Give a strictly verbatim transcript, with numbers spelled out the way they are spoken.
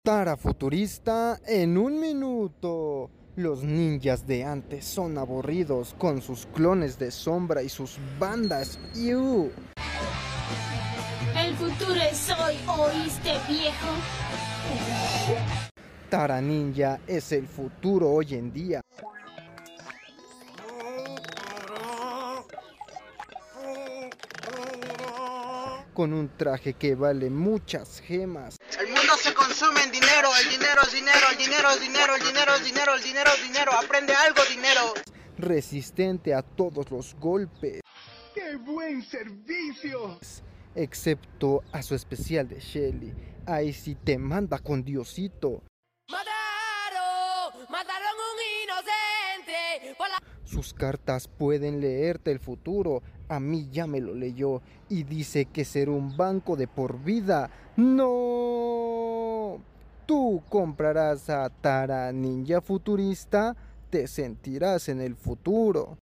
Tara futurista en un minuto. Los ninjas de antes son aburridos con sus clones de sombra y sus bandas. ¡Iu! El futuro es hoy, ¿oíste, viejo? Tara Ninja es el futuro hoy en día. Con un traje que vale muchas gemas. El mundo se consume en dinero, el dinero es dinero, el dinero es dinero, el dinero es dinero, el dinero es dinero, aprende algo, dinero. Resistente a todos los golpes. ¡Qué buen servicio! Excepto a su especial de Shelly. Ahí sí te manda con Diosito. ¡Mataron! ¡Mataron a un inocente! Por la... Sus cartas pueden leerte el futuro. A mí ya me lo leyó y dice que será un banco de por vida. ¡No! Tú comprarás a Tara Ninja Futurista, te sentirás en el futuro.